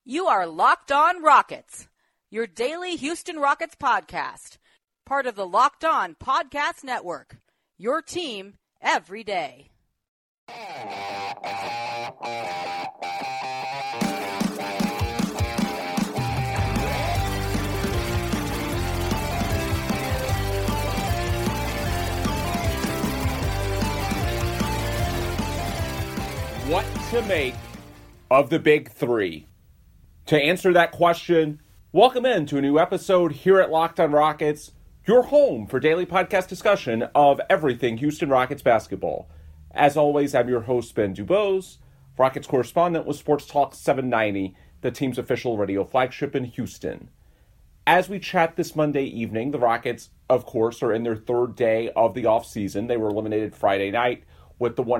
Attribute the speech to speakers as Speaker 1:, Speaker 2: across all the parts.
Speaker 1: You are Locked On Rockets, your daily Houston Rockets podcast, part of the Locked On Podcast Network, your team every day.
Speaker 2: What to make of the Big Three? To answer that question, welcome into a new episode here at Locked On Rockets, your home for daily podcast discussion of everything Houston Rockets basketball. As always, I'm your host, Ben Dubose, Rockets correspondent with Sports Talk 790, the team's official radio flagship in Houston. As we chat this Monday evening, the Rockets, of course, are in their third day of the offseason. They were eliminated Friday night with the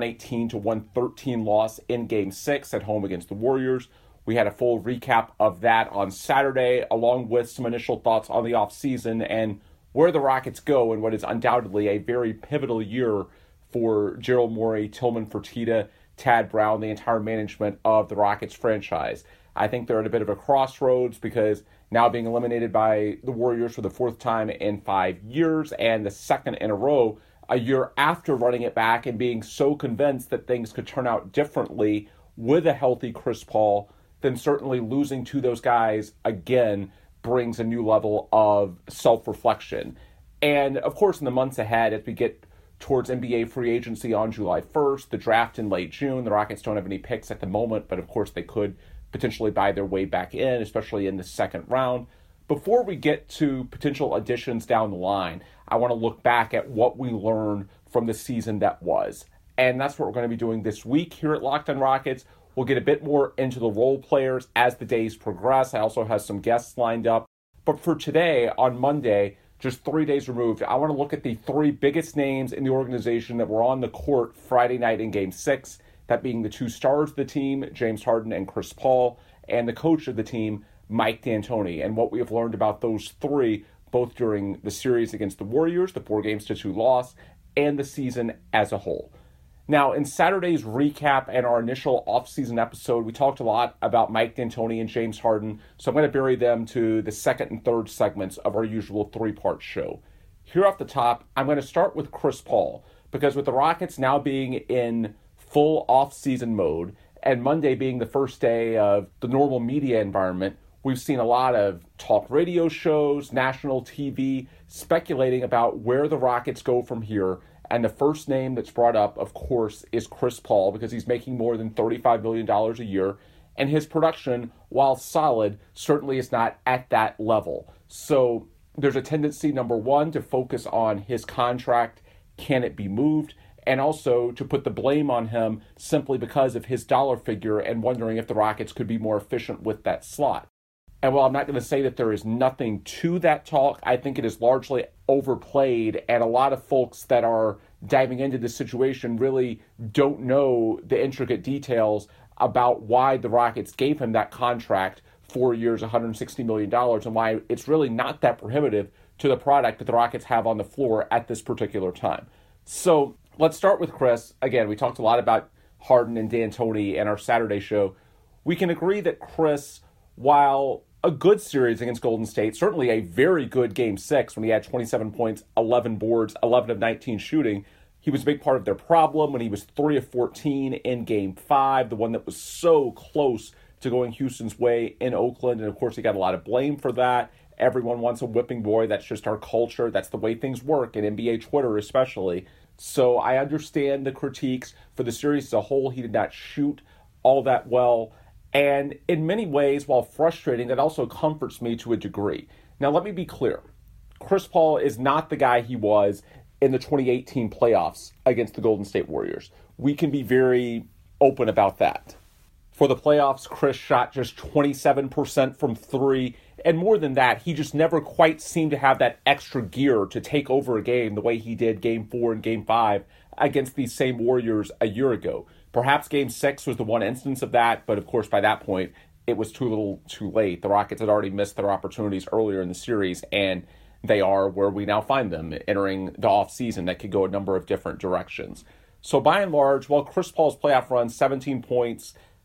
Speaker 2: 118-113 loss in Game 6 at home against the Warriors. We had a full recap of that on Saturday, along with some initial thoughts on the offseason and where the Rockets go in what is undoubtedly a very pivotal year for Gerald Morey, Tillman Fertitta, Tad Brown, the entire management of the Rockets franchise. I think they're at a bit of a crossroads because now being eliminated by the Warriors for the fourth time in 5 years and the second in a row, a year after running it back and being so convinced that things could turn out differently with a healthy Chris Paul, then certainly losing to those guys again brings a new level of self-reflection. And of course, in the months ahead, as we get towards NBA free agency on July 1st, the draft in late June, the Rockets don't have any picks at the moment, but of course they could potentially buy their way back in, especially in the second round. Before we get to potential additions down the line, I want to look back at what we learned from the season that was. And that's what we're going to be doing this week here at Locked On Rockets. We'll get a bit more into the role players as the days progress. I also have some guests lined up. But for today, on Monday, just 3 days removed, I want to look at the three biggest names in the organization that were on the court Friday night in Game 6, that being the two stars of the team, James Harden and Chris Paul, and the coach of the team, Mike D'Antoni, and what we have learned about those three, both during the series against the Warriors, the 4-2 loss, and the season as a whole. Now, in Saturday's recap and our initial offseason episode, we talked a lot about Mike D'Antoni and James Harden, so I'm going to bury them to the second and third segments of our usual three-part show. Here off the top, I'm going to start with Chris Paul, because with the Rockets now being in full offseason mode, and Monday being the first day of the normal media environment, we've seen a lot of talk radio shows, national TV, speculating about where the Rockets go from here. And the first name that's brought up, of course, is Chris Paul, because he's making more than $35 million a year. And his production, while solid, certainly is not at that level. So there's a tendency, number one, to focus on his contract. Can it be moved? And also to put the blame on him simply because of his dollar figure and wondering if the Rockets could be more efficient with that slot. And while I'm not going to say that there is nothing to that talk, I think it is largely overplayed, and a lot of folks that are diving into this situation really don't know the intricate details about why the Rockets gave him that contract, 4 years, $160 million, and why it's really not that prohibitive to the product that the Rockets have on the floor at this particular time. So let's start with Chris. Again, we talked a lot about Harden and D'Antoni in our Saturday show. We can agree that Chris, while a good series against Golden State, certainly a very good Game 6 when he had 27 points, 11 boards, 11 of 19 shooting. He was a big part of their problem when he was 3 of 14 in Game 5, the one that was so close to going Houston's way in Oakland. And of course, he got a lot of blame for that. Everyone wants a whipping boy. That's just our culture. That's the way things work in NBA Twitter especially. So I understand the critiques. For the series as a whole, he did not shoot all that well. And in many ways, while frustrating, that also comforts me to a degree. Now, let me be clear. Chris Paul is not the guy he was in the 2018 playoffs against the Golden State Warriors. We can be very open about that. For the playoffs, Chris shot just 27% from three. And more than that, he just never quite seemed to have that extra gear to take over a game the way he did Game 4 and Game 5 against these same Warriors a year ago. Perhaps Game 6 was the one instance of that, but of course by that point, it was too little too late. The Rockets had already missed their opportunities earlier in the series, and they are where we now find them entering the offseason that could go a number of different directions. So by and large, while Chris Paul's playoff run, 17 points,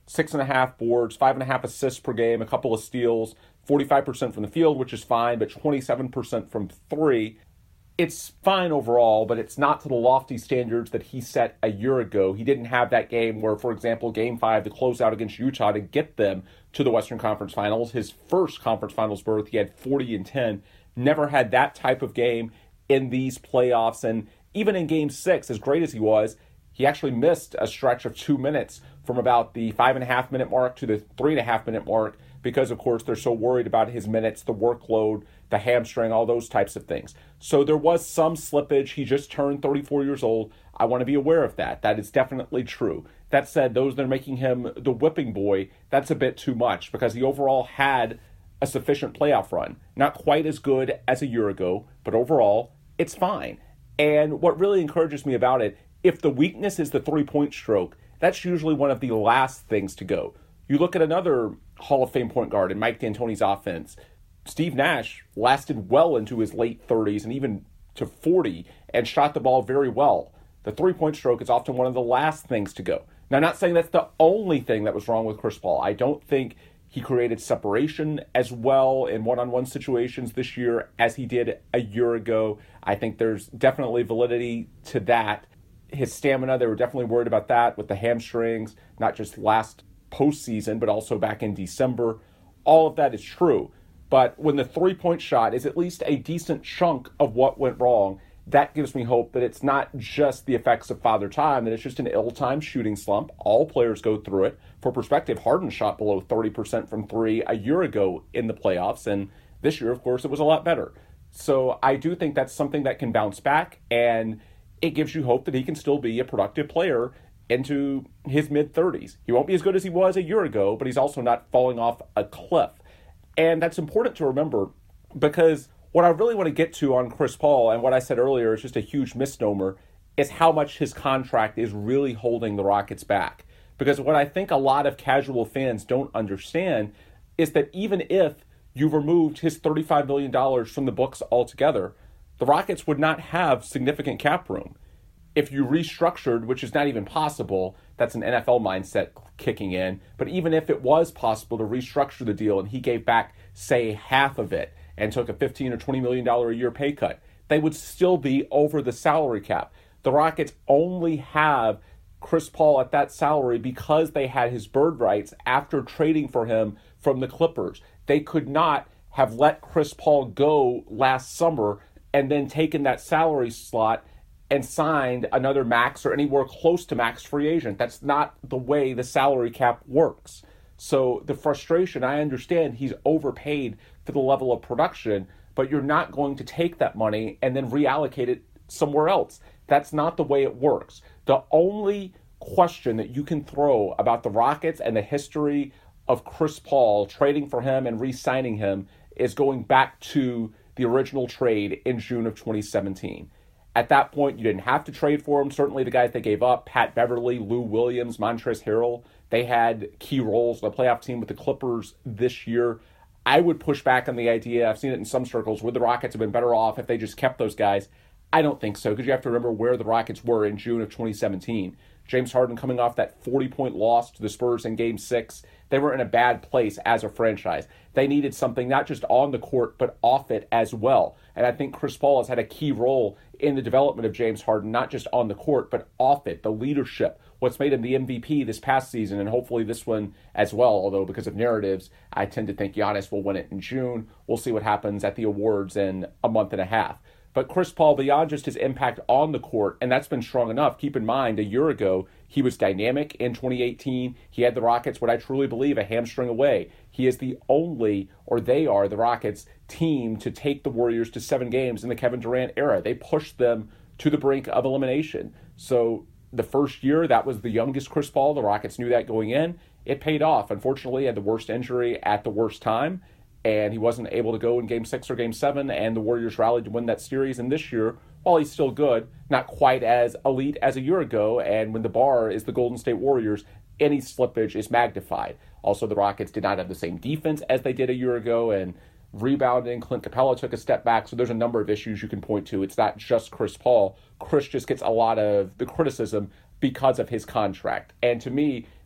Speaker 2: 6.5 boards, 5.5 assists per game, a couple of steals, 45% from the field, which is fine, but 27% from three. It's fine overall, but it's not to the lofty standards that he set a year ago. He didn't have that game where, for example, Game 5, the closeout against Utah to get them to the Western Conference Finals. His first Conference Finals berth, he had 40 and 10. Never had that type of game in these playoffs. And even in Game 6, as great as he was, he actually missed a stretch of 2 minutes from about the 5.5 minute mark to the 3.5 minute mark because, of course, they're so worried about his minutes, the workload, the hamstring, all those types of things. So there was some slippage. He just turned 34 years old. I want to be aware of that. That is definitely true. That said, those that are making him the whipping boy, that's a bit too much because he overall had a sufficient playoff run. Not quite as good as a year ago, but overall, it's fine. And what really encourages me about it, if the weakness is the three-point stroke, that's usually one of the last things to go. You look at another Hall of Fame point guard in Mike D'Antoni's offense. Steve Nash lasted well into his late 30s and even to 40 and shot the ball very well. The three-point stroke is often one of the last things to go. Now, I'm not saying that's the only thing that was wrong with Chris Paul. I don't think he created separation as well in one-on-one situations this year as he did a year ago. I think there's definitely validity to that. His stamina, they were definitely worried about that with the hamstrings, not just last postseason, but also back in December. All of that is true. But when the three-point shot is at least a decent chunk of what went wrong, that gives me hope that it's not just the effects of Father Time, that it's just an ill-timed shooting slump. All players go through it. For perspective, Harden shot below 30% from three a year ago in the playoffs, and this year, of course, it was a lot better. So I do think that's something that can bounce back, and it gives you hope that he can still be a productive player into his mid-30s. He won't be as good as he was a year ago, but he's also not falling off a cliff. And that's important to remember because what I really want to get to on Chris Paul, and what I said earlier is just a huge misnomer, is how much his contract is really holding the Rockets back. Because what I think a lot of casual fans don't understand is that even if you removed his $35 million from the books altogether, the Rockets would not have significant cap room. If you restructured, which is not even possible, that's an NFL mindset kicking in, but even if it was possible to restructure the deal and he gave back, say, half of it and took a $15 or $20 million a year pay cut, they would still be over the salary cap. The Rockets only have Chris Paul at that salary because they had his bird rights after trading for him from the Clippers. They could not have let Chris Paul go last summer and then taken that salary slot and signed another max or anywhere close to max free agent. That's not the way the salary cap works. So the frustration, I understand he's overpaid for the level of production, but you're not going to take that money and then reallocate it somewhere else. That's not the way it works. The only question that you can throw about the Rockets and the history of Chris Paul trading for him and re-signing him is going back to the original trade in June of 2017. At that point, you didn't have to trade for him. Certainly the guys they gave up, Pat Beverly, Lou Williams, Montrezl Harrell, they had key roles in the playoff team with the Clippers this year. I would push back on the idea, I've seen it in some circles, would the Rockets have been better off if they just kept those guys? I don't think so, because you have to remember where the Rockets were in June of 2017. James Harden coming off that 40-point loss to the Spurs in Game 6. They were in a bad place as a franchise. They needed something not just on the court, but off it as well. And I think Chris Paul has had a key role in the development of James Harden, not just on the court, but off it, the leadership, what's made him the MVP this past season, and hopefully this one as well, although because of narratives, I tend to think Giannis will win it in June. We'll see what happens at the awards in a month and a half. But Chris Paul, beyond just his impact on the court, and that's been strong enough, keep in mind, a year ago, he was dynamic in 2018. He had the Rockets, what I truly believe, a hamstring away. He is the only, or they are, the Rockets team to take the Warriors to 7 games in the Kevin Durant era. They pushed them to the brink of elimination. So the first year, that was the youngest Chris Paul. The Rockets knew that going in. It paid off. Unfortunately, he had the worst injury at the worst time, and he wasn't able to go in Game 6 or Game 7, and the Warriors rallied to win that series. And this year, while he's still good, not quite as elite as a year ago, and when the bar is the Golden State Warriors, any slippage is magnified. Also, the Rockets did not have the same defense as they did a year ago, and rebounding, Clint Capella took a step back, so there's a number of issues you can point to. It's not just Chris Paul. Chris just gets a lot of the criticism because of his contract. And to me,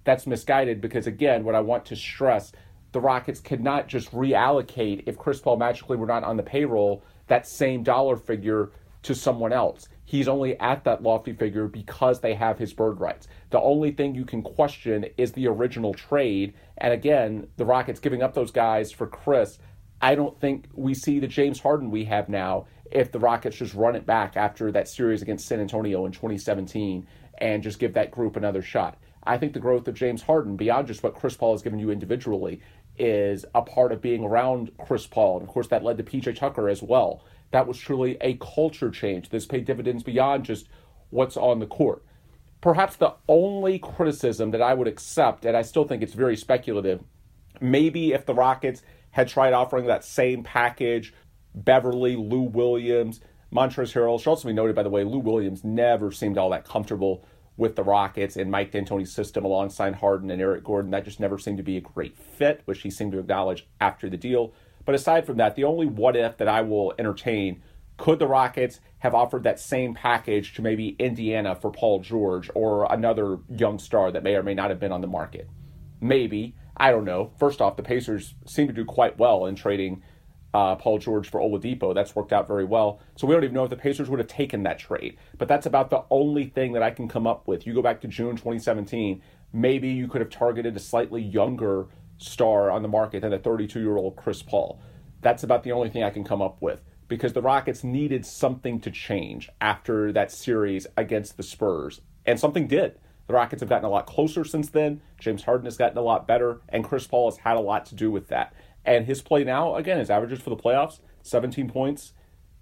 Speaker 2: that's misguided because, again, what I want to stress, the Rockets cannot just reallocate, if Chris Paul magically were not on the payroll, that same dollar figure to someone else. He's only at that lofty figure because they have his bird rights. The only thing you can question is the original trade. And again, the Rockets giving up those guys for Chris, I don't think we see the James Harden we have now if the Rockets just run it back after that series against San Antonio in 2017 and just give that group another shot. I think the growth of James Harden, beyond just what Chris Paul has given you individually, is a part of being around Chris Paul. And of course, that led to PJ Tucker as well. That was truly a culture change. This paid dividends beyond just what's on the court. Perhaps the only criticism that I would accept, and I still think it's very speculative, maybe if the Rockets had tried offering that same package, Beverly, Lou Williams, Montrezl Harrell. Should also be noted, by the way, Lou Williams never seemed all that comfortable with the Rockets and Mike D'Antoni's system alongside Harden and Eric Gordon. That just never seemed to be a great fit, which he seemed to acknowledge after the deal. But aside from that, the only what if that I will entertain, could the Rockets have offered that same package to maybe Indiana for Paul George or another young star that may or may not have been on the market? Maybe. I don't know. First off, the Pacers seem to do quite well in trading Paul George for Oladipo. That's worked out very well. So we don't even know if the Pacers would have taken that trade. But that's about the only thing that I can come up with. You go back to June 2017, maybe you could have targeted a slightly younger star on the market than a 32-year-old Chris Paul. That's about the only thing I can come up with, because the Rockets needed something to change after that series against the Spurs. And something did. The Rockets have gotten a lot closer since then. James Harden has gotten a lot better, and Chris Paul has had a lot to do with that. And his play now, again, his averages for the playoffs, 17 points,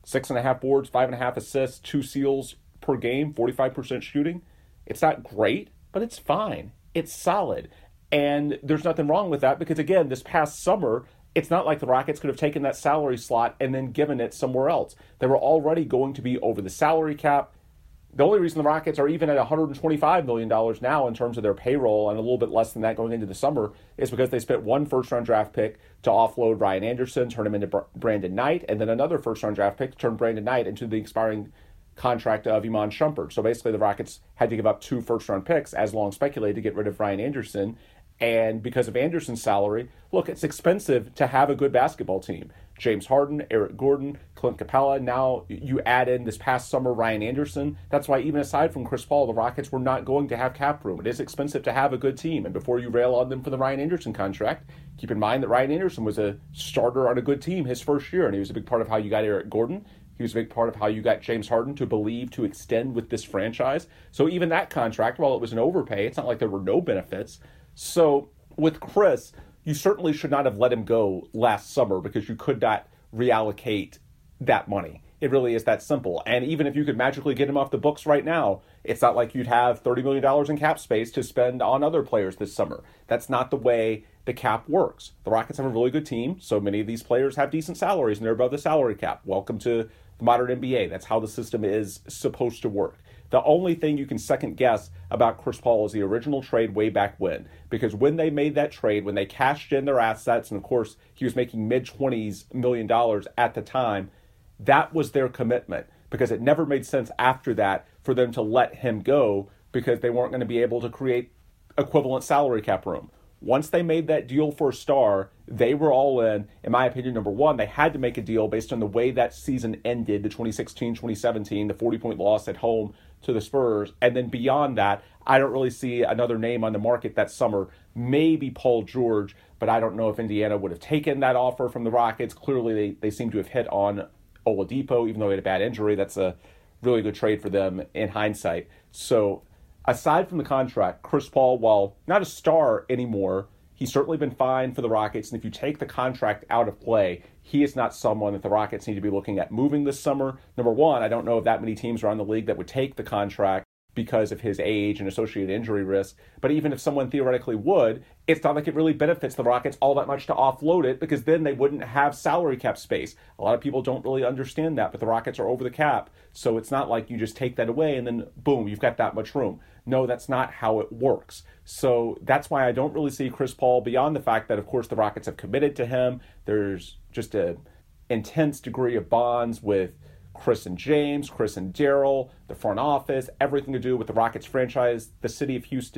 Speaker 2: 6.5 boards, 5.5 assists, 2 steals per game, 45% shooting. It's not great, but it's fine. It's solid. And there's nothing wrong with that because, again, this past summer, it's not like the Rockets could have taken that salary slot and then given it somewhere else. They were already going to be over the salary cap. The only reason the Rockets are even at $125 million now in terms of their payroll and a little bit less than that going into the summer is because they spent one first-round draft pick to offload Ryan Anderson, turn him into Brandon Knight, and then another first-round draft pick to turn Brandon Knight into the expiring contract of Iman Shumpert. So basically the Rockets had to give up 2 first-round picks, as long speculated, to get rid of Ryan Anderson. And because of Anderson's salary, look, it's expensive to have a good basketball team. James Harden, Eric Gordon, Clint Capella. Now you add in this past summer Ryan Anderson. That's why even aside from Chris Paul, the Rockets were not going to have cap room. It is expensive to have a good team. And before you rail on them for the Ryan Anderson contract, keep in mind that Ryan Anderson was a starter on a good team his first year, and he was a big part of how you got Eric Gordon. He was a big part of how you got James Harden to believe to extend with this franchise. So even that contract, while it was an overpay, it's not like there were no benefits. So with Chris, you certainly should not have let him go last summer because you could not reallocate that money. It really is that simple. And even if you could magically get him off the books right now, it's not like you'd have $30 million in cap space to spend on other players this summer. That's not the way the cap works. The Rockets have a really good team, so many of these players have decent salaries and they're above the salary cap. Welcome to the modern NBA. That's how the system is supposed to work. The only thing you can second guess about Chris Paul is the original trade way back when. Because when they made that trade, when they cashed in their assets, and of course he was making mid-20s million at the time, that was their commitment. Because it never made sense after that for them to let him go because they weren't going to be able to create equivalent salary cap room. Once they made that deal for a star, they were all in. In my opinion, number one, they had to make a deal based on the way that season ended, the 2016-2017, the 40-point loss at home to the Spurs. And then beyond that, I don't really see another name on the market that summer. Maybe Paul George, but I don't know if Indiana would have taken that offer from the Rockets. Clearly, they seem to have hit on Oladipo, even though he had a bad injury. That's a really good trade for them in hindsight. So aside from the contract, Chris Paul, while not a star anymore, he's certainly been fine for the Rockets. And if you take the contract out of play, he is not someone that the Rockets need to be looking at moving this summer. Number one, I don't know if that many teams around the league that would take the contract because of his age and associated injury risk. But even if someone theoretically would, it's not like it really benefits the Rockets all that much to offload it because then they wouldn't have salary cap space. A lot of people don't really understand that, but the Rockets are over the cap. So it's not like you just take that away and then boom, you've got that much room. No, that's not how it works. So that's why I don't really see Chris Paul beyond the fact that, of course, the Rockets have committed to him. There's just an intense degree of bonds with Chris and James, Chris and Daryl, the front office, everything to do with the Rockets franchise, the city of Houston.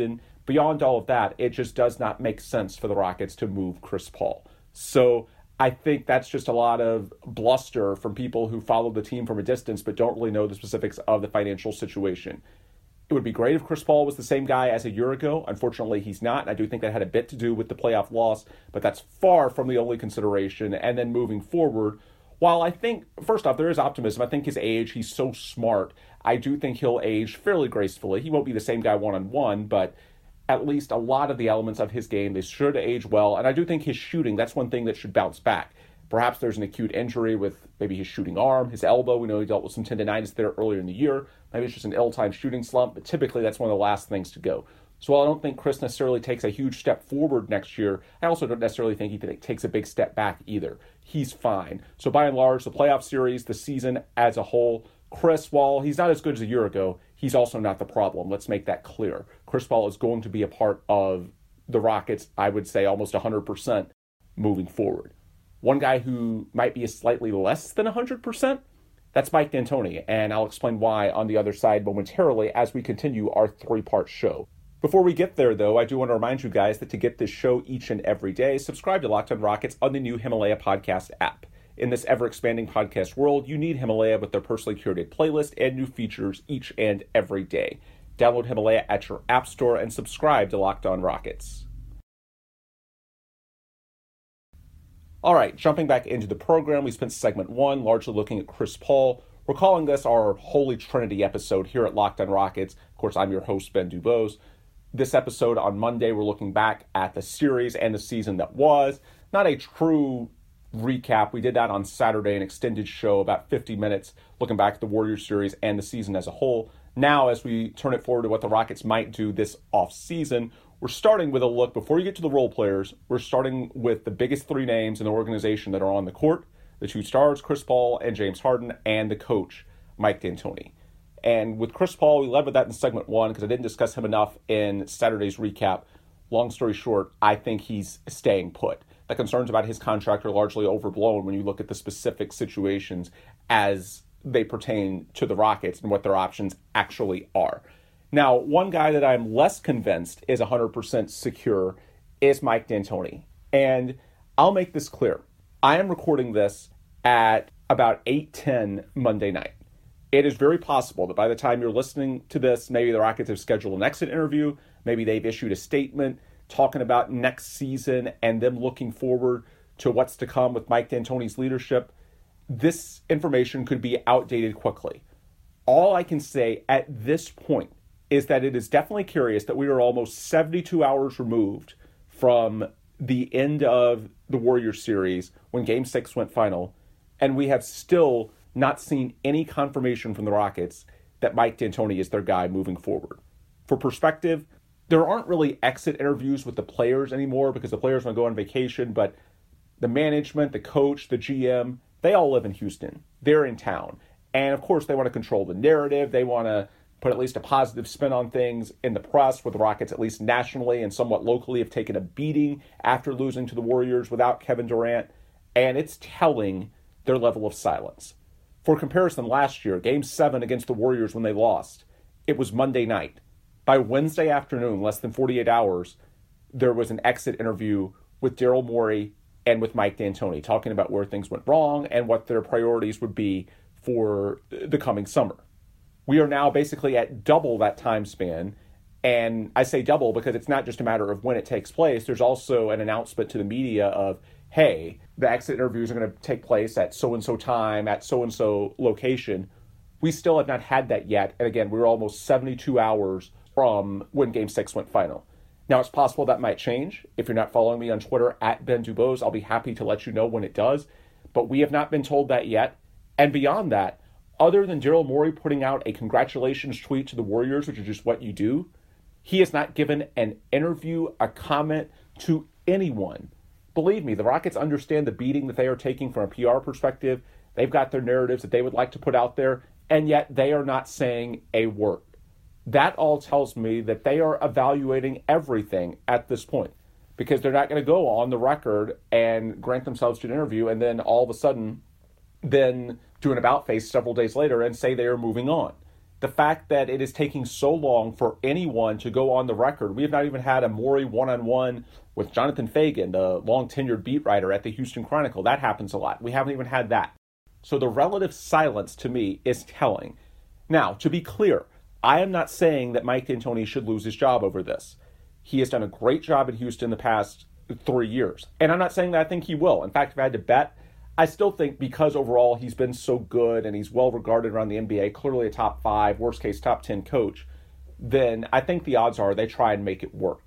Speaker 2: beyond all of that, it just does not make sense for the Rockets to move Chris Paul. So I think that's just a lot of bluster from people who follow the team from a distance but don't really know the specifics of the financial situation. It would be great if Chris Paul was the same guy as a year ago. Unfortunately, he's not, and I do think that had a bit to do with the playoff loss, but that's far from the only consideration. And then moving forward, while I think, first off, there is optimism. I think his age, he's so smart. I do think he'll age fairly gracefully. He won't be the same guy one-on-one, but at least a lot of the elements of his game, they should age well. And I do think his shooting, that's one thing that should bounce back. Perhaps there's an acute injury with maybe his shooting arm, his elbow. We know he dealt with some tendonitis there earlier in the year. Maybe it's just an ill-timed shooting slump, but typically that's one of the last things to go. So while I don't think Chris necessarily takes a huge step forward next year, I also don't necessarily think he takes a big step back either. He's fine. So by and large, the playoff series, the season as a whole, Chris, while he's not as good as a year ago, he's also not the problem. Let's make that clear. Chris Paul is going to be a part of the Rockets, I would say almost 100% moving forward. One guy who might be slightly less than 100%, that's Mike D'Antoni, and I'll explain why on the other side momentarily as we continue our three-part show. Before we get there, though, I do want to remind you guys that to get this show each and every day, subscribe to Locked On Rockets on the new Himalaya podcast app. In this ever-expanding podcast world, you need Himalaya with their personally curated playlist and new features each and every day. Download Himalaya at your app store and subscribe to Locked On Rockets. All right, jumping back into the program, we spent segment one largely looking at Chris Paul. We're calling this our Holy Trinity episode here at Locked On Rockets. Of course, I'm your host, Ben Dubose. This episode on Monday, we're looking back at the series and the season that was. Not a true recap. We did that on Saturday, an extended show, about 50 minutes, looking back at the Warriors series and the season as a whole. Now, as we turn it forward to what the Rockets might do this offseason, we're starting with a look, before you get to the role players, we're starting with the biggest three names in the organization that are on the court, the two stars, Chris Paul and James Harden, and the coach, Mike D'Antoni. And with Chris Paul, we led with that in segment one because I didn't discuss him enough in Saturday's recap. Long story short, I think he's staying put. The concerns about his contract are largely overblown when you look at the specific situations as they pertain to the Rockets and what their options actually are. Now, one guy that I'm less convinced is 100% secure is Mike D'Antoni. And I'll make this clear. I am recording this at about 8:10 Monday night. It is very possible that by the time you're listening to this, maybe the Rockets have scheduled an exit interview, maybe they've issued a statement talking about next season and them looking forward to what's to come with Mike D'Antoni's leadership. This information could be outdated quickly. All I can say at this point is that it is definitely curious that we are almost 72 hours removed from the end of the Warriors series when Game 6 went final, and we have still not seen any confirmation from the Rockets that Mike D'Antoni is their guy moving forward. For perspective, there aren't really exit interviews with the players anymore because the players want to go on vacation, but the management, the coach, the GM, they all live in Houston. They're in town. And of course, they want to control the narrative. They want to put at least a positive spin on things in the press, where the Rockets, at least nationally and somewhat locally, have taken a beating after losing to the Warriors without Kevin Durant. And it's telling their level of silence. For comparison, last year, Game 7 against the Warriors when they lost, it was Monday night. By Wednesday afternoon, less than 48 hours, there was an exit interview with Daryl Morey and with Mike D'Antoni, talking about where things went wrong and what their priorities would be for the coming summer. We are now basically at double that time span, and I say double because it's not just a matter of when it takes place. There's also an announcement to the media of, hey, the exit interviews are going to take place at so-and-so time, at so-and-so location. We still have not had that yet, and again, we're almost 72 hours from when Game 6 went final. Now, it's possible that might change. If you're not following me on Twitter, at Ben Dubose, I'll be happy to let you know when it does. But we have not been told that yet. And beyond that, other than Daryl Morey putting out a congratulations tweet to the Warriors, which is just what you do, he has not given an interview, a comment to anyone. Believe me, the Rockets understand the beating that they are taking from a PR perspective. They've got their narratives that they would like to put out there, and yet they are not saying a word. That all tells me that they are evaluating everything at this point, because they're not going to go on the record and grant themselves to an interview and then all of a sudden then do an about face several days later and say they are moving on. the fact that it is taking so long for anyone to go on the record. We have not even had a Maury one-on-one with Jonathan Fagan, the long-tenured beat writer at the Houston Chronicle. That happens a lot. We haven't even had that. So the relative silence to me is telling. Now, to be clear, I am not saying that Mike D'Antoni should lose his job over this. He has done a great job in Houston the past 3 years. And I'm not saying that I think he will. In fact, if I had to bet, I still think because overall he's been so good and he's well regarded around the NBA, clearly a top 5, worst case top 10 coach, then I think the odds are they try and make it work.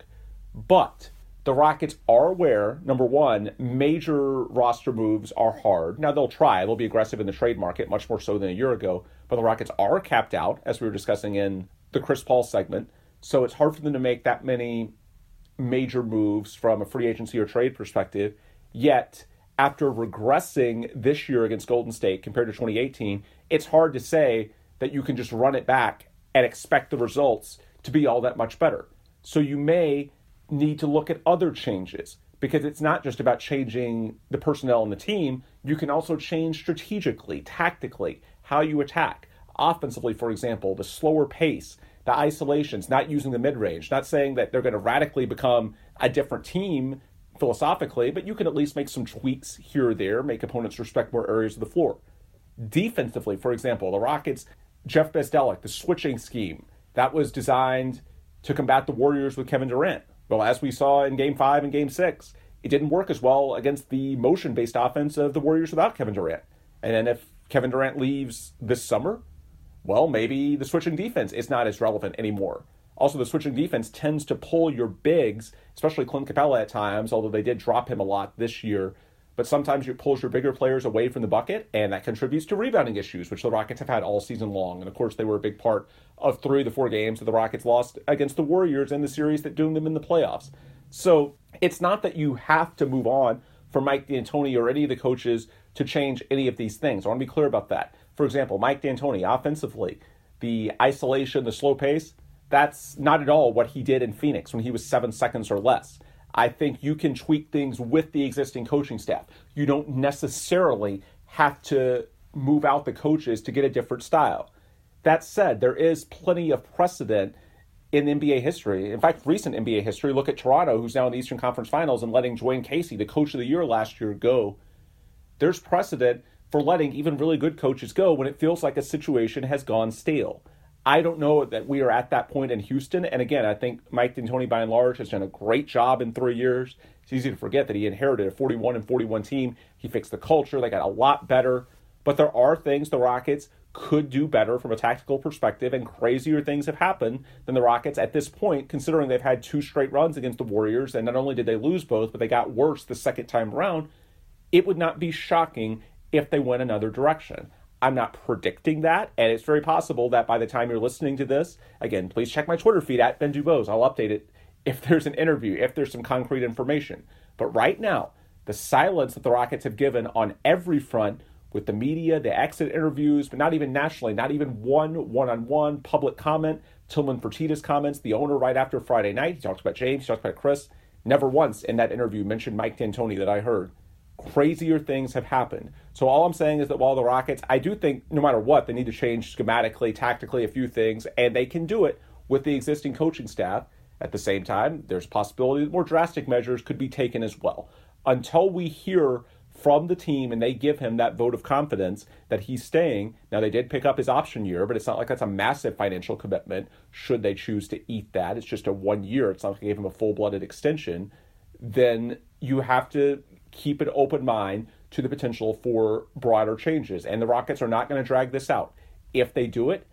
Speaker 2: But the Rockets are aware, number one, major roster moves are hard. Now they'll try. They'll be aggressive in the trade market, much more so than a year ago. But the Rockets are capped out, as we were discussing in the Chris Paul segment. So it's hard for them to make that many major moves from a free agency or trade perspective. Yet, after regressing this year against Golden State compared to 2018, it's hard to say that you can just run it back and expect the results to be all that much better. So you may need to look at other changes, because it's not just about changing the personnel in the team. You can also change strategically, tactically, how you attack. Offensively, for example, the slower pace, the isolations, not using the mid-range, not saying that they're going to radically become a different team philosophically, but you can at least make some tweaks here or there, make opponents respect more areas of the floor. Defensively, for example, the Rockets, Jeff Bzdelik, the switching scheme, that was designed to combat the Warriors with Kevin Durant. Well, as we saw in Game 5 and Game 6, it didn't work as well against the motion-based offense of the Warriors without Kevin Durant. And then if Kevin Durant leaves this summer, well, maybe the switching defense is not as relevant anymore. Also, the switching defense tends to pull your bigs, especially Clint Capella at times, although they did drop him a lot this year. But sometimes it pulls your bigger players away from the bucket, and that contributes to rebounding issues, which the Rockets have had all season long. And, of course, they were a big part of 3 of the 4 games that the Rockets lost against the Warriors in the series that doomed them in the playoffs. So it's not that you have to move on from Mike D'Antoni or any of the coaches to change any of these things. I want to be clear about that. For example, Mike D'Antoni, offensively, the isolation, the slow pace, that's not at all what he did in Phoenix when he was 7 seconds or less. I think you can tweak things with the existing coaching staff. You don't necessarily have to move out the coaches to get a different style. That said, there is plenty of precedent in NBA history. In fact, recent NBA history, look at Toronto, who's now in the Eastern Conference Finals, and letting Dwayne Casey, the coach of the year last year, go. There's precedent for letting even really good coaches go when it feels like a situation has gone stale. I don't know that we are at that point in Houston. And again, I think Mike D'Antoni, by and large, has done a great job in 3 years. It's easy to forget that he inherited a 41-41 team. He fixed the culture. They got a lot better. But there are things the Rockets could do better from a tactical perspective, and crazier things have happened than the Rockets at this point, considering they've had 2 straight runs against the Warriors, and not only did they lose both, but they got worse the second time around. It would not be shocking if they went another direction. I'm not predicting that, and it's very possible that by the time you're listening to this, again, please check my Twitter feed at Ben Dubose. I'll update it if there's an interview, if there's some concrete information. But right now, the silence that the Rockets have given on every front, with the media, the exit interviews, but not even nationally, not even one-on-one public comment, Tillman Fertitta's comments, the owner right after Friday night, he talks about James, he talks about Chris, never once in that interview mentioned Mike D'Antoni that I heard. Crazier things have happened. So all I'm saying is that while the Rockets, I do think no matter what, they need to change schematically, tactically, a few things, and they can do it with the existing coaching staff. At the same time, there's a possibility that more drastic measures could be taken as well. Until we hear from the team and they give him that vote of confidence that he's staying. Now, they did pick up his option year, but it's not like that's a massive financial commitment should they choose to eat that. It's just a 1 year. It's not like they gave him a full-blooded extension. Then you have to keep an open mind to the potential for broader changes. And the Rockets are not going to drag this out. If they do it,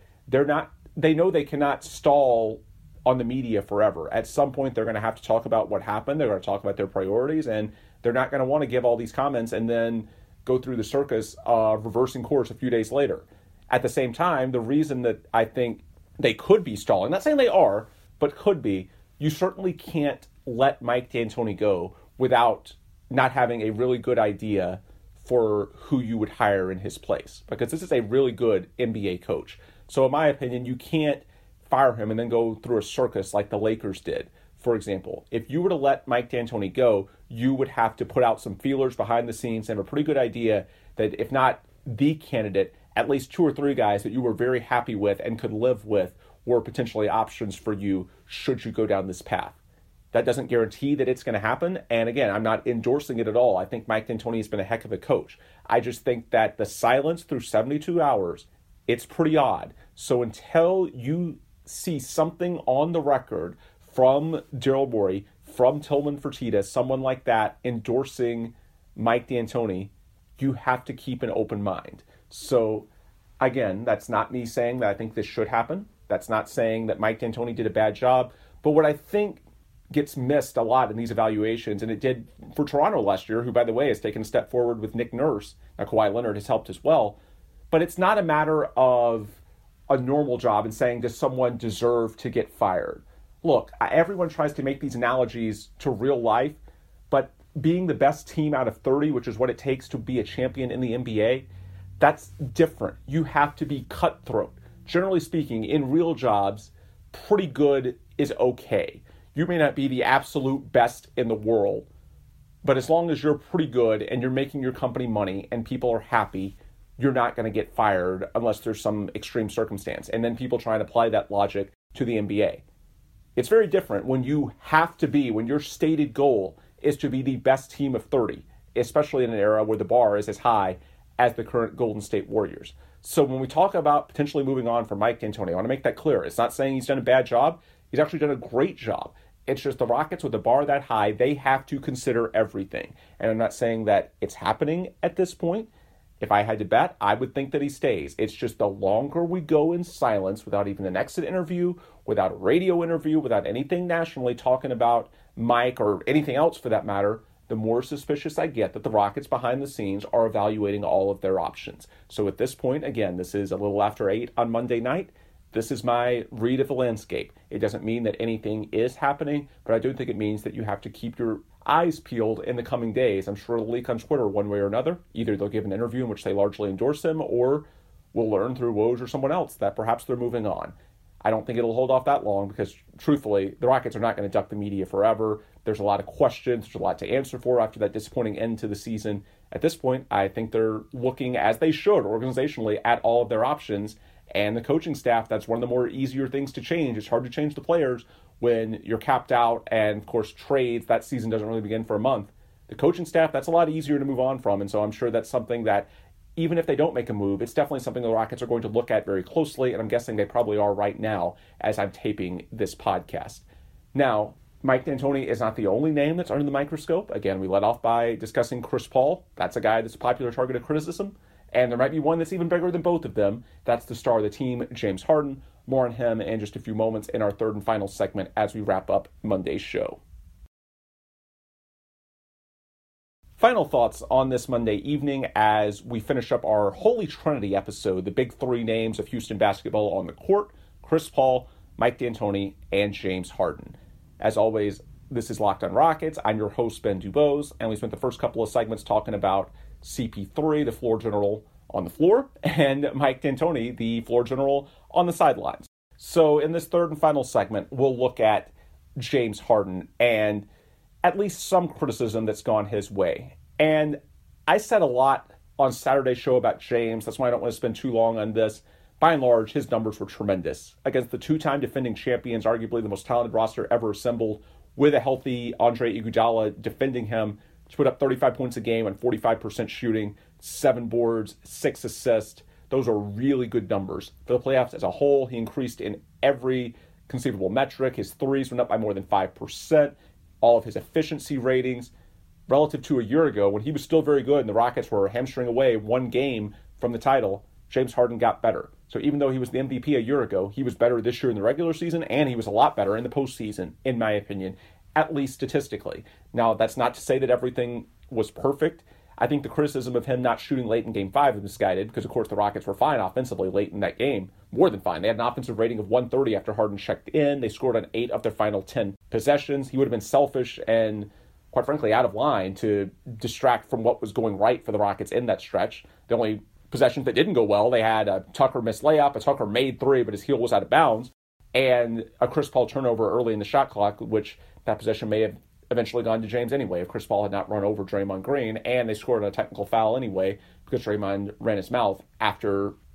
Speaker 2: they know they cannot stall on the media forever. At some point, they're going to have to talk about what happened. They're going to talk about their priorities, and they're not going to want to give all these comments and then go through the circus of reversing course a few days later. At the same time, the reason that I think they could be stalling, not saying they are, but could be, you certainly can't let Mike D'Antoni go without not having a really good idea for who you would hire in his place, because this is a really good NBA coach. So in my opinion, you can't fire him and then go through a circus like the Lakers did. For example, if you were to let Mike D'Antoni go, you would have to put out some feelers behind the scenes and have a pretty good idea that if not the candidate, at least 2 or 3 guys that you were very happy with and could live with were potentially options for you should you go down this path. That doesn't guarantee that it's going to happen. And again, I'm not endorsing it at all. I think Mike D'Antoni has been a heck of a coach. I just think that the silence through 72 hours, it's pretty odd. So until you see something on the record from Daryl Morey, from Tillman Fertitta, someone like that endorsing Mike D'Antoni, you have to keep an open mind. So again, that's not me saying that I think this should happen. That's not saying that Mike D'Antoni did a bad job. But what I think gets missed a lot in these evaluations, and it did for Toronto last year, who, by the way, has taken a step forward with Nick Nurse. Now, Kawhi Leonard has helped as well. But it's not a matter of a normal job and saying, does someone deserve to get fired? Look, everyone tries to make these analogies to real life, but being the best team out of 30, which is what it takes to be a champion in the NBA, that's different. You have to be cutthroat. Generally speaking, in real jobs, pretty good is okay. You may not be the absolute best in the world, but as long as you're pretty good and you're making your company money and people are happy, you're not going to get fired unless there's some extreme circumstance. And then people try and apply that logic to the NBA. It's very different when you have to be, when your stated goal is to be the best team of 30, especially in an era where the bar is as high as the current Golden State Warriors. So when we talk about potentially moving on from Mike D'Antoni, I want to make that clear. It's not saying he's done a bad job. He's actually done a great job. It's just the Rockets with the bar that high, they have to consider everything. And I'm not saying that it's happening at this point. If I had to bet, I would think that he stays. It's just the longer we go in silence without even an exit interview, without a radio interview, without anything nationally talking about Mike or anything else for that matter, the more suspicious I get that the Rockets behind the scenes are evaluating all of their options. So at this point, again, this is a little after 8 on Monday night. This is my read of the landscape. It doesn't mean that anything is happening, but I do think it means that you have to keep your eyes peeled in the coming days. I'm sure it'll leak on Twitter one way or another. Either they'll give an interview in which they largely endorse him, or we'll learn through Woj or someone else that perhaps they're moving on. I don't think it'll hold off that long because, truthfully, the Rockets are not going to duck the media forever. There's a lot of questions. There's a lot to answer for after that disappointing end to the season. At this point, I think they're looking, as they should, organizationally, at all of their options. And the coaching staff, that's one of the more easier things to change. It's hard to change the players when you're capped out. And, of course, trades, that season doesn't really begin for a month. The coaching staff, that's a lot easier to move on from. And so I'm sure that's something that, even if they don't make a move, it's definitely something the Rockets are going to look at very closely. And I'm guessing they probably are right now as I'm taping this podcast. Now, Mike D'Antoni is not the only name that's under the microscope. Again, we led off by discussing Chris Paul. That's a guy that's a popular target of criticism. And there might be one that's even bigger than both of them. That's the star of the team, James Harden. More on him in just a few moments in our third and final segment as we wrap up Monday's show. Final thoughts on this Monday evening as we finish up our Holy Trinity episode, the big 3 names of Houston basketball on the court: Chris Paul, Mike D'Antoni, and James Harden. As always, this is Locked on Rockets. I'm your host, Ben Dubose, and we spent the first couple of segments talking about CP3, the floor general on the floor, and Mike D'Antoni, the floor general on the sidelines. So in this third and final segment, we'll look at James Harden and at least some criticism that's gone his way. And I said a lot on Saturday's show about James. That's why I don't want to spend too long on this. By and large, his numbers were tremendous. Against the 2-time defending champions, arguably the most talented roster ever assembled, with a healthy Andre Iguodala defending him, to put up 35 points a game on 45% shooting, 7 boards, 6 assists. Those are really good numbers. For the playoffs as a whole, he increased in every conceivable metric. His threes went up by more than 5%. All of his efficiency ratings, relative to a year ago, when he was still very good and the Rockets were hamstring away 1 game from the title, James Harden got better. So even though he was the MVP a year ago, he was better this year in the regular season, and he was a lot better in the postseason, in my opinion, at least statistically. Now, that's not to say that everything was perfect. I think the criticism of him not shooting late in Game 5 is misguided because, of course, the Rockets were fine offensively late in that game. More than fine. They had an offensive rating of 130 after Harden checked in. They scored on 8 of their final 10 possessions. He would have been selfish and, quite frankly, out of line to distract from what was going right for the Rockets in that stretch. The only possessions that didn't go well, they had a Tucker missed layup, a Tucker made 3, but his heel was out of bounds, and a Chris Paul turnover early in the shot clock, which that possession may have eventually gone to James anyway if Chris Paul had not run over Draymond Green, and they scored on a technical foul anyway because Draymond ran his mouth after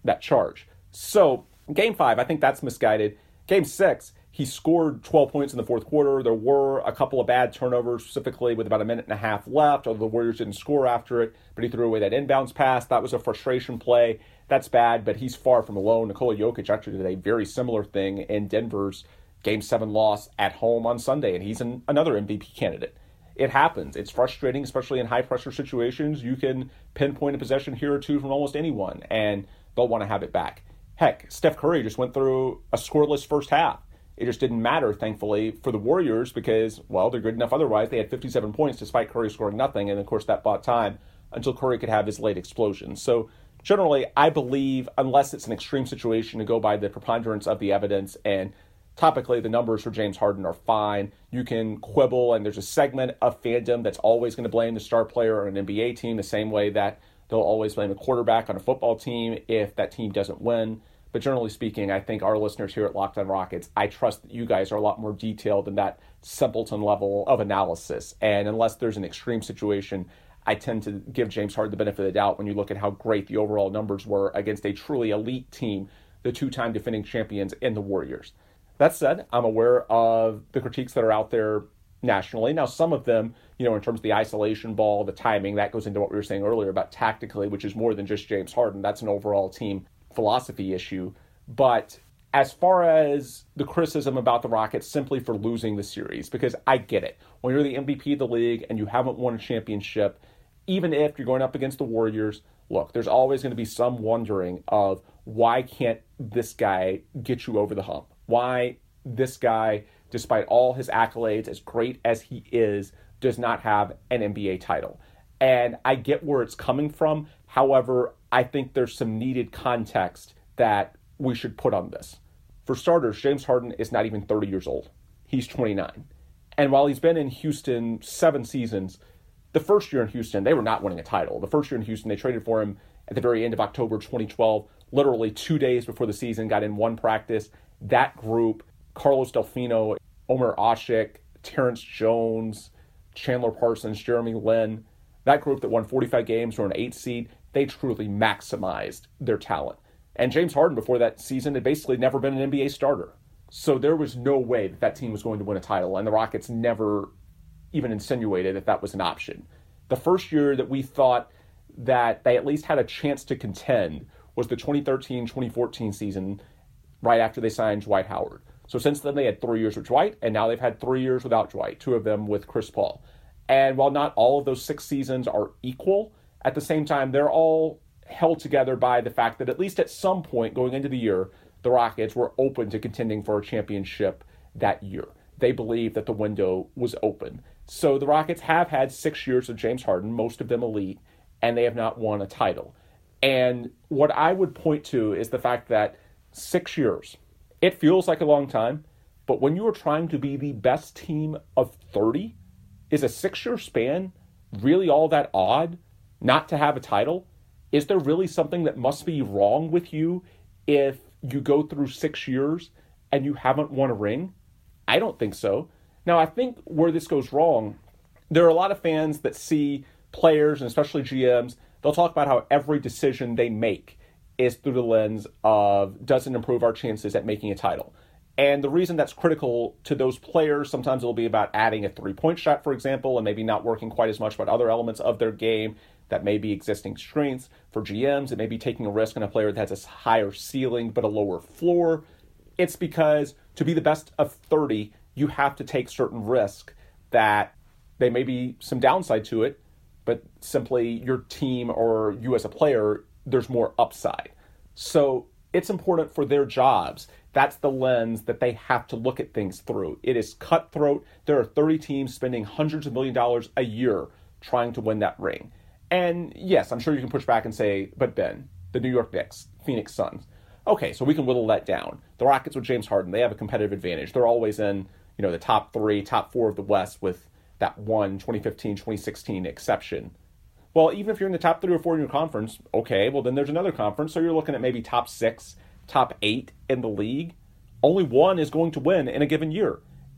Speaker 2: that charge. So Game 5, I think that's misguided. Game 6, he scored 12 points in the fourth quarter. There were a couple of bad turnovers, specifically with about a minute and a half left, although the Warriors didn't score after it, but he threw away that inbounds pass. That was a frustration play. That's bad, but he's far from alone. Nikola Jokic actually did a very similar thing in Denver's Game 7 loss at home on Sunday, and he's another MVP candidate. It happens. It's frustrating, especially in high-pressure situations. You can pinpoint a possession here or two from almost anyone, and they'll want to have it back. Heck, Steph Curry just went through a scoreless first half. It just didn't matter, thankfully, for the Warriors because, well, they're good enough otherwise. They had 57 points despite Curry scoring nothing, and of course that bought time until Curry could have his late explosion. So generally, I believe, unless it's an extreme situation, to go by the preponderance of the evidence, and topically, the numbers for James Harden are fine. You can quibble, and there's a segment of fandom that's always going to blame the star player on an NBA team the same way that they'll always blame a quarterback on a football team if that team doesn't win. But generally speaking, I think our listeners here at Locked On Rockets, I trust that you guys are a lot more detailed than that simpleton level of analysis. And unless there's an extreme situation, I tend to give James Harden the benefit of the doubt when you look at how great the overall numbers were against a truly elite team, the two-time defending champions in the Warriors. That said, I'm aware of the critiques that are out there nationally. Now, some of them, in terms of the isolation ball, the timing, that goes into what we were saying earlier about tactically, which is more than just James Harden. That's an overall team philosophy issue. But as far as the criticism about the Rockets simply for losing the series, because I get it. When you're the MVP of the league and you haven't won a championship, even if you're going up against the Warriors, look, there's always going to be some wondering of why can't this guy get you over the hump? Why this guy, despite all his accolades, as great as he is, does not have an NBA title. And I get where it's coming from. However, I think there's some needed context that we should put on this. For starters, James Harden is not even 30 years old. He's 29. And while he's been in Houston 7 seasons, the first year in Houston, they were not winning a title. The first year in Houston, they traded for him at the very end of October 2012, literally 2 days before the season, got in one practice. That group, Carlos Delfino, Omer Asik, Terrence Jones, Chandler Parsons, Jeremy Lin, that group that won 45 games, were an 8 seed, they truly maximized their talent. And James Harden, before that season, had basically never been an NBA starter. So there was no way that team was going to win a title, and the Rockets never even insinuated that that was an option. The first year that we thought that they at least had a chance to contend was the 2013-2014 season, right after they signed Dwight Howard. So since then, they had 3 years with Dwight, and now they've had 3 years without Dwight, 2 of them with Chris Paul. And while not all of those 6 seasons are equal, at the same time, they're all held together by the fact that at least at some point going into the year, the Rockets were open to contending for a championship that year. They believed that the window was open. So the Rockets have had 6 years of James Harden, most of them elite, and they have not won a title. And what I would point to is the fact that 6 years, it feels like a long time, but when you are trying to be the best team of 30, is a 6-year span really all that odd not to have a title? Is there really something that must be wrong with you if you go through 6 years and you haven't won a ring? I don't think so. Now, I think where this goes wrong, there are a lot of fans that see players, and especially GMs, they'll talk about how every decision they make is through the lens of, does it improve our chances at making a title? And the reason that's critical to those players, sometimes it'll be about adding a three-point shot, for example, and maybe not working quite as much about other elements of their game that may be existing strengths. For GMs, it may be taking a risk on a player that has a higher ceiling but a lower floor. It's because to be the best of 30, you have to take certain risk that there may be some downside to it, but simply your team or you as a player, there's more upside. So it's important for their jobs. That's the lens that they have to look at things through. It is cutthroat. There are 30 teams spending hundreds of $millions dollars a year trying to win that ring. And yes, I'm sure you can push back and say, but Ben, the New York Knicks, Phoenix Suns. Okay, so we can whittle that down. The Rockets with James Harden, they have a competitive advantage. They're always in, the top 3, top 4 of the West with that one 2015, 2016 exception. Well, even if you're in the top 3 or 4 in your conference, okay, well then there's another conference. So you're looking at maybe top 6, top 8 in the league. Only one is going to win in a given year.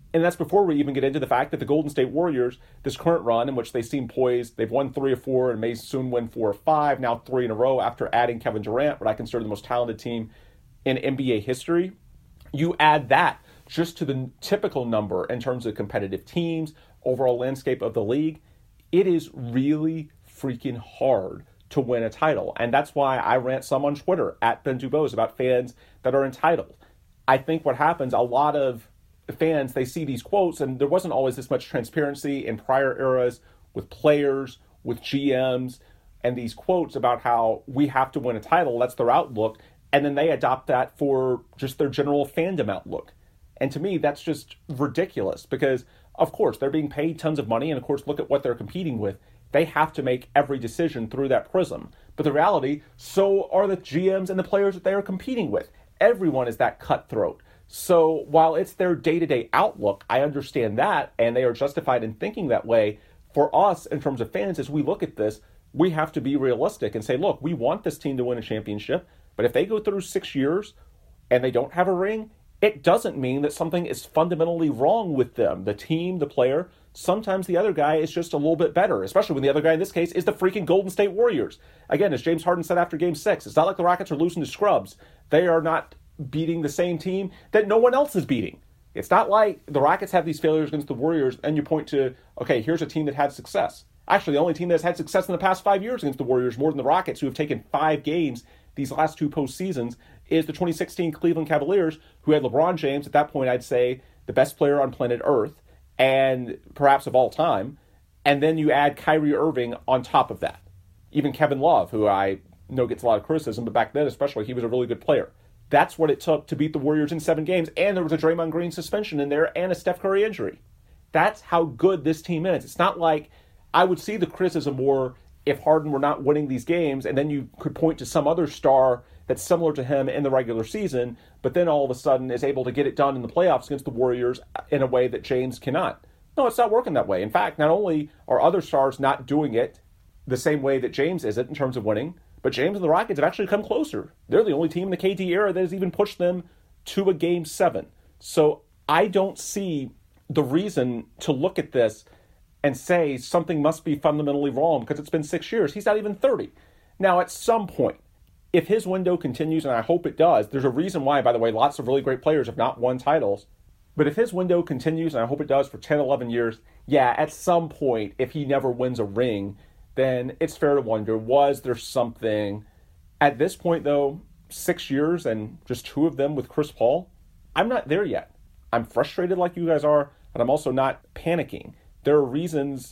Speaker 2: And that's before we even get into the fact that the Golden State Warriors, this current run in which they seem poised, they've won 3 or 4 and may soon win 4 or 5, now 3 in a row after adding Kevin Durant, what I consider the most talented team in NBA history. You add that just to the typical number in terms of competitive teams, overall landscape of the league, it is really freaking hard to win a title. And that's why I rant some on Twitter at Ben Dubose about fans that are entitled. I think what happens, a lot of fans, they see these quotes, and there wasn't always this much transparency in prior eras with players, with GMs, and these quotes about how we have to win a title, that's their outlook, and then they adopt that for just their general fandom outlook. And to me, that's just ridiculous because, of course, they're being paid tons of money, and of course, look at what they're competing with. They have to make every decision through that prism. But the reality, so are the GMs and the players that they are competing with. Everyone is that cutthroat. So while it's their day-to-day outlook, I understand that, and they are justified in thinking that way. For us, in terms of fans, as we look at this, we have to be realistic and say, look, we want this team to win a championship, but if they go through 6 years and they don't have a ring, it doesn't mean that something is fundamentally wrong with them. The team, the player, sometimes the other guy is just a little bit better, especially when the other guy in this case is the freaking Golden State Warriors. Again, as James Harden said after Game 6, it's not like the Rockets are losing to scrubs. They are not beating the same team that no one else is beating. It's not like the Rockets have these failures against the Warriors and you point to, okay, here's a team that had success. Actually, the only team that's had success in the past 5 years against the Warriors, more than the Rockets, who have taken 5 games these last 2 postseasons, is the 2016 Cleveland Cavaliers, who had LeBron James, at that point I'd say the best player on planet Earth, and perhaps of all time, and then you add Kyrie Irving on top of that. Even Kevin Love, who I know gets a lot of criticism, but back then especially, he was a really good player. That's what it took to beat the Warriors in 7 games, and there was a Draymond Green suspension in there and a Steph Curry injury. That's how good this team is. It's not like I would see the criticism more if Harden were not winning these games, and then you could point to some other star that's similar to him in the regular season, but then all of a sudden is able to get it done in the playoffs against the Warriors in a way that James cannot. No, it's not working that way. In fact, not only are other stars not doing it the same way that James isn't in terms of winning, but James and the Rockets have actually come closer. They're the only team in the KD era that has even pushed them to a Game 7. So I don't see the reason to look at this and say something must be fundamentally wrong because it's been 6 years. He's not even 30. Now, at some point, if his window continues, and I hope it does, there's a reason why, by the way, lots of really great players have not won titles. But if his window continues, and I hope it does for 10, 11 years, yeah, at some point, if he never wins a ring, then it's fair to wonder, was there something? At this point, though, 6 years and just 2 of them with Chris Paul, I'm not there yet. I'm frustrated like you guys are, but I'm also not panicking. There are reasons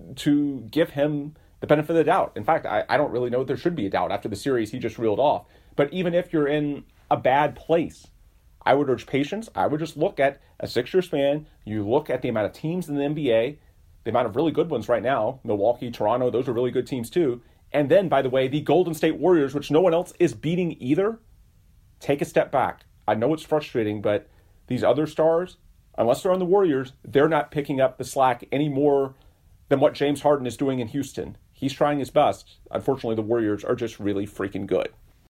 Speaker 2: to give him the benefit of the doubt. In fact, I don't really know if there should be a doubt after the series he just reeled off. But even if you're in a bad place, I would urge patience. I would just look at a 6-year span. You look at the amount of teams in the NBA, the amount of really good ones right now, Milwaukee, Toronto, those are really good teams too. And then, by the way, the Golden State Warriors, which no one else is beating either, take a step back. I know it's frustrating, but these other stars, unless they're on the Warriors, they're not picking up the slack any more than what James Harden is doing in Houston. He's trying his best. Unfortunately, the Warriors are just really freaking good.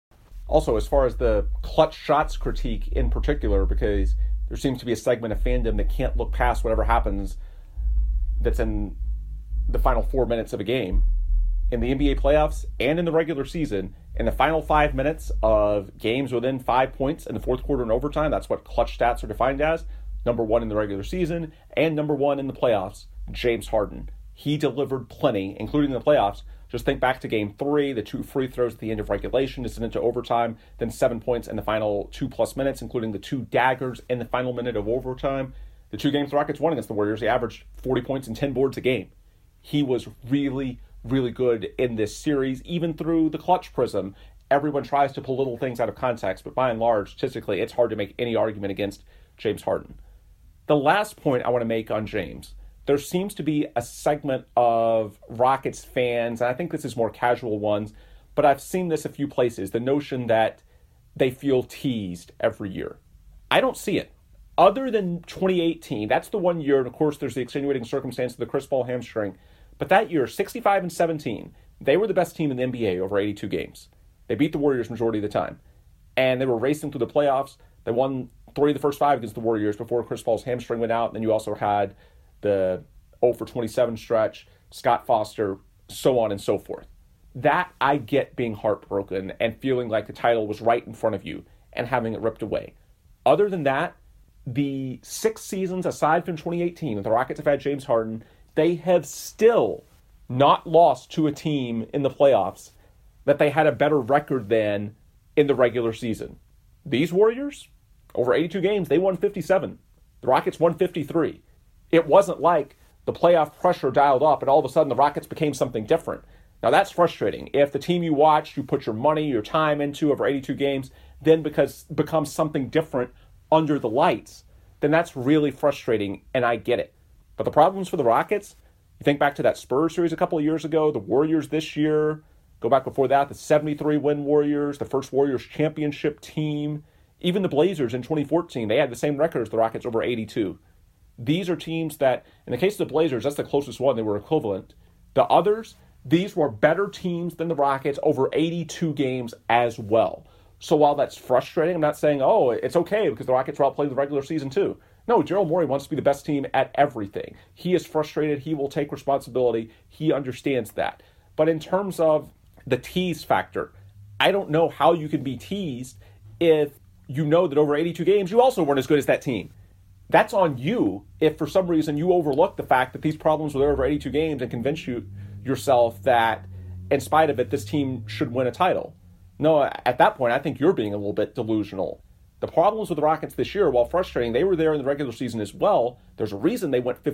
Speaker 2: Also, as far as the clutch shots critique in particular, because there seems to be a segment of fandom that can't look past whatever happens that's in the final 4 minutes of a game. In the NBA playoffs and in the regular season, in the final 5 minutes of games within 5 points in the fourth quarter and overtime, that's what clutch stats are defined as, number 1 in the regular season and number 1 in the playoffs, James Harden. He delivered plenty, including the playoffs. Just think back to Game 3, the 2 free throws at the end of regulation to send into overtime, then 7 points in the final 2+ minutes, including the 2 daggers in the final minute of overtime. The 2 games the Rockets won against the Warriors, he averaged 40 points and 10 boards a game. He was really, really good in this series, even through the clutch prism. Everyone tries to pull little things out of context, but by and large, statistically, it's hard to make any argument against James Harden. The last point I want to make on James, there seems to be a segment of Rockets fans, and I think this is more casual ones, but I've seen this a few places, the notion that they feel teased every year. I don't see it. Other than 2018, that's the one year, and of course there's the extenuating circumstance of the Chris Paul hamstring, but that year, 65-17, they were the best team in the NBA over 82 games. They beat the Warriors majority of the time, and they were racing through the playoffs. They won 3 of the first 5 against the Warriors before Chris Paul's hamstring went out. And then you also had the 0-for-27 stretch, Scott Foster, so on and so forth. That I get being heartbroken and feeling like the title was right in front of you and having it ripped away. Other than that, the 6 seasons aside from 2018, when the Rockets have had James Harden, they have still not lost to a team in the playoffs that they had a better record than in the regular season. These Warriors, over 82 games, they won 57. The Rockets won 53. It wasn't like the playoff pressure dialed up and all of a sudden the Rockets became something different. Now that's frustrating. If the team you watched, you put your money, your time into over 82 games, then becomes something different under the lights, then that's really frustrating, and I get it. But the problems for the Rockets, you think back to that Spurs series a couple of years ago, the Warriors this year, go back before that, the 73-win Warriors, the first Warriors championship team, even the Blazers in 2014, they had the same record as the Rockets, over 82. These are teams that, in the case of the Blazers, that's the closest one, they were equivalent. The others, these were better teams than the Rockets over 82 games as well. So while that's frustrating, I'm not saying, oh, it's okay because the Rockets were outplayed the regular season too. No, Daryl Morey wants to be the best team at everything. He is frustrated. He will take responsibility. He understands that. But in terms of the tease factor, I don't know how you can be teased if you know that over 82 games, you also weren't as good as that team. That's on you if for some reason you overlook the fact that these problems were there over 82 games and convince yourself that in spite of it, this team should win a title. No, at that point, I think you're being a little bit delusional. The problems with the Rockets this year, while frustrating, they were there in the regular season as well. There's a reason they went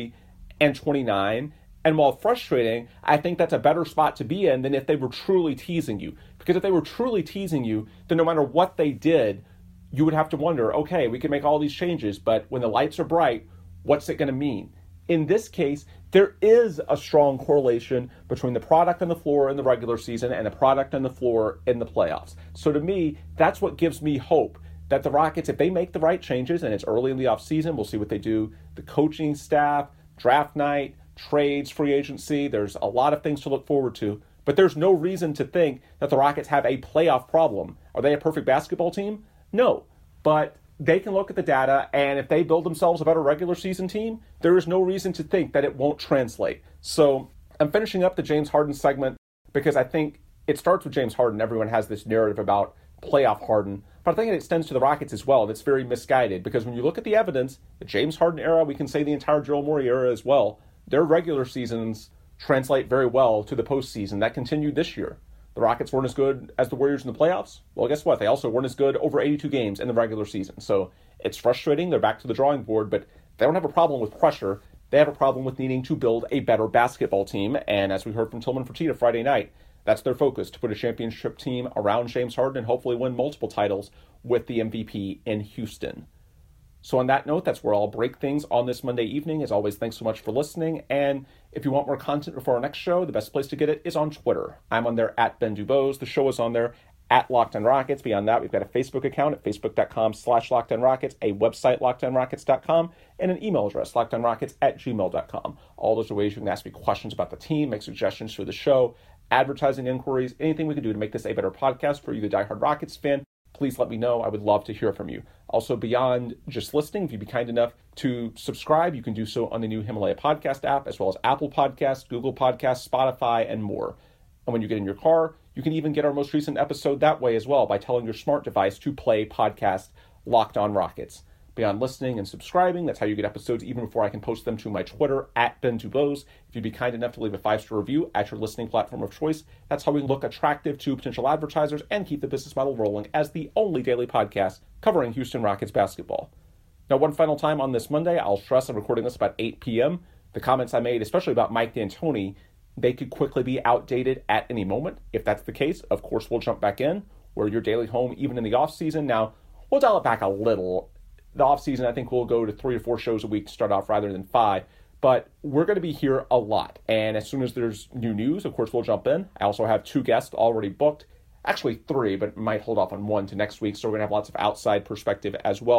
Speaker 2: 53-29. And while frustrating, I think that's a better spot to be in than if they were truly teasing you. Because if they were truly teasing you, then no matter what they did, you would have to wonder, okay, we can make all these changes, but when the lights are bright, what's it going to mean? In this case, there is a strong correlation between the product on the floor in the regular season and the product on the floor in the playoffs. So to me, that's what gives me hope that the Rockets, if they make the right changes, and it's early in the offseason, we'll see what they do, the coaching staff, draft night, trades, free agency, there's a lot of things to look forward to, but there's no reason to think that the Rockets have a playoff problem. Are they a perfect basketball team? No, but they can look at the data, and if they build themselves a better regular season team, there is no reason to think that it won't translate. So I'm finishing up the James Harden segment because I think it starts with James Harden. Everyone has this narrative about playoff Harden, but I think it extends to the Rockets as well. That's very misguided because when you look at the evidence, the James Harden era, we can say the entire Daryl Morey era as well, their regular seasons translate very well to the postseason. That continued this year. The Rockets weren't as good as the Warriors in the playoffs. Well, guess what? They also weren't as good over 82 games in the regular season. So it's frustrating. They're back to the drawing board, but they don't have a problem with pressure. They have a problem with needing to build a better basketball team. And as we heard from Tillman Fertitta Friday night, that's their focus, to put a championship team around James Harden and hopefully win multiple titles with the MVP in Houston. So on that note, that's where I'll break things on this Monday evening. As always, thanks so much for listening. And if you want more content before our next show, the best place to get it is on Twitter. I'm on there at Ben Dubose. The show is on there at Locked On Rockets. Beyond that, we've got a Facebook account at facebook.com/LockedOnRockets, a website, LockedOnRockets.com, and an email address, LockedOnRockets@gmail.com. All those are ways you can ask me questions about the team, make suggestions for the show, advertising inquiries, anything we can do to make this a better podcast for you, the diehard Rockets fan. Please let me know. I would love to hear from you. Also, beyond just listening, if you'd be kind enough to subscribe, you can do so on the new Himalaya podcast app, as well as Apple Podcasts, Google Podcasts, Spotify, and more. And when you get in your car, you can even get our most recent episode that way as well by telling your smart device to play podcast Locked On Rockets. Beyond listening and subscribing, that's how you get episodes even before I can post them to my Twitter at Ben Dubose. If you'd be kind enough to leave a 5-star review at your listening platform of choice, that's how we look attractive to potential advertisers and keep the business model rolling as the only daily podcast covering Houston Rockets basketball. Now, one final time on this Monday, I'll stress I'm recording this about 8 p.m. The comments I made, especially about Mike D'Antoni, they could quickly be outdated at any moment. If that's the case, of course, we'll jump back in. We're your daily home even in the offseason. Now, we'll dial it back a little. The offseason, I think we'll go to 3 or 4 shows a week to start off rather than 5. But we're going to be here a lot. And as soon as there's new news, of course, we'll jump in. I also have 2 guests already booked. Actually 3, but might hold off on 1 to next week. So we're going to have lots of outside perspective as well.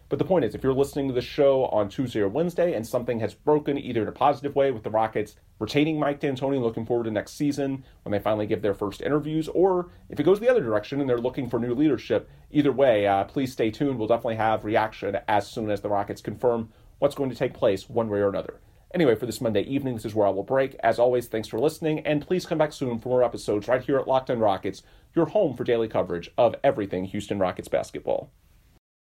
Speaker 2: But the point is, if you're listening to the show on Tuesday or Wednesday and something has broken either in a positive way with the Rockets retaining Mike D'Antoni, looking forward to next season when they finally give their first interviews, or if it goes the other direction and they're looking for new leadership, either way, please stay tuned. We'll definitely have reaction as soon as the Rockets confirm what's going to take place one way or another. Anyway, for this Monday evening, this is where I will break. As always, thanks for listening, and please come back soon for more episodes right here at Locked On Rockets, your home for daily coverage of everything Houston Rockets basketball.